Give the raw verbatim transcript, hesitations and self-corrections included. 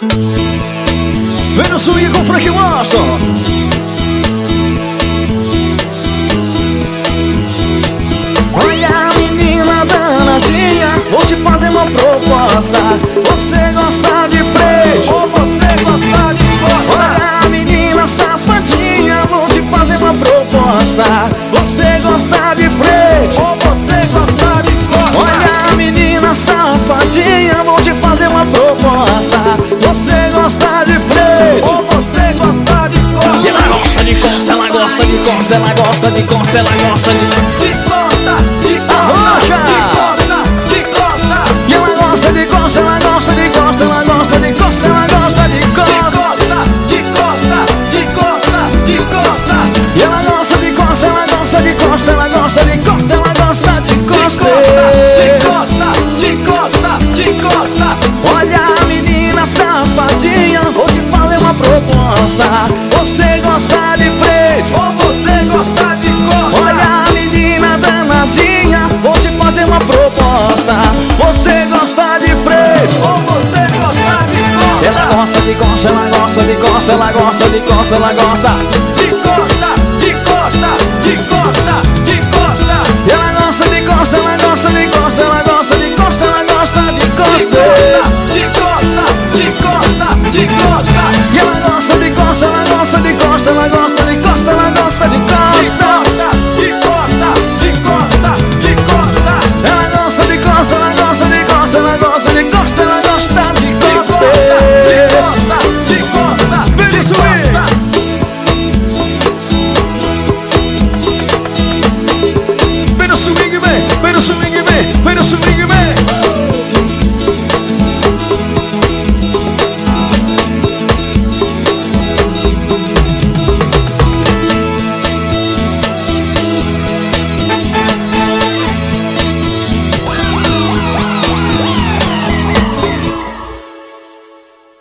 Vem no swing com Frank Watson. Olha, menina danadinha, vou te fazer uma proposta. Você gosta de frente ou você gosta de costa? Olha, menina safadinha, vou te fazer uma proposta. Você gosta de frente ou você gosta de costa? Olha, menina safadinha, vou te fazer uma proposta. Você gosta de frente ou você gosta de costa? E ela gosta de costa, ela gosta de costa, ela gosta de costa, ela gosta de De costa, de Arrocha! costa, de costa, E ela gosta de costa, ela gosta de costa, ela gosta de costa, ela gosta de de costa. costa, de costa, de costa, de costa, E ela gosta de costa, ela gosta de costa, ela gosta de costa, ela gosta de costa. de costa, de costa, de costa. Olha, menina safadinha, vou te fazer uma proposta. Você gosta de frente Ou você gosta de costa? olha, menina danadinha, vou te fazer uma proposta. Você gosta de frente Ou você gosta de costa? ela gosta de costa, ela gosta de costa, ela gosta de costa, ela gosta. De costa,